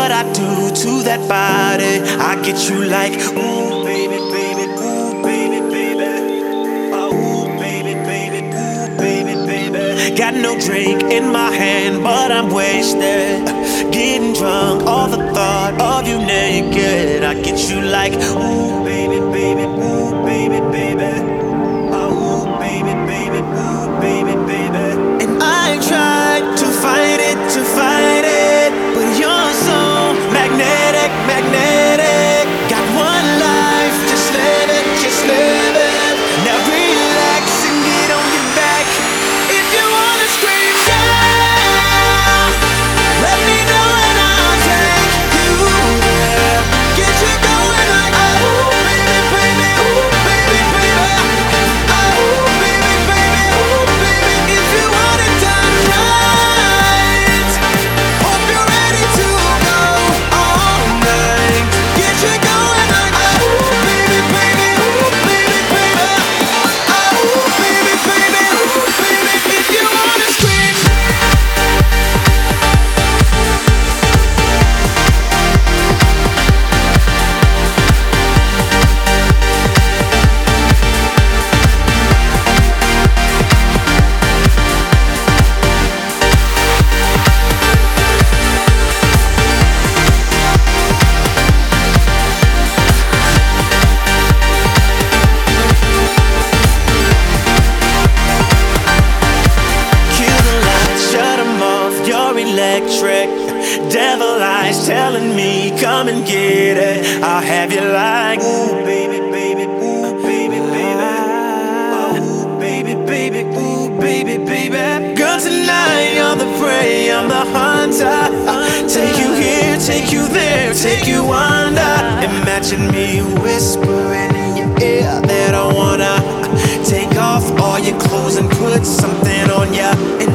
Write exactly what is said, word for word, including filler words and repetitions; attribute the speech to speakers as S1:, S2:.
S1: what I do to that body. I get you like, ooh, baby, baby, ooh, baby, baby. Oh, ooh, baby, baby, ooh, baby, baby. Got no drink in my hand, but I'm wasted. Getting drunk, all the thought of you naked. I get you like, ooh, baby, baby, ooh, baby, baby. Oh, ooh, baby, baby, ooh, baby, baby. And I tried to fight it, to fight it, but you're so magnetic, magnetic. Got one life, just live it, just live it. Now relax and get on your back. If you wanna scream, yeah, let me know and I'll take you there. Get you going like, oh, baby, baby, ooh, baby, baby. Oh, baby, baby, ooh, baby. If you want it done right, hope you're ready to go all night. Get you going like, oh, baby, baby, ooh, baby, baby. Oh, baby, baby, ooh, baby. If you wanna scream. Kill the lights, shut 'em off, you're electric. Devil eyes telling me, come and get it. I'll have you like, ooh, baby, baby, ooh, baby, baby. Oh, ooh, baby, baby, ooh, baby, baby. Girl, tonight you're the prey, I'm the hunter. Take you here, take you there, take you under. Imagine me whispering in your ear that I wanna take off all your clothes and put something on ya. And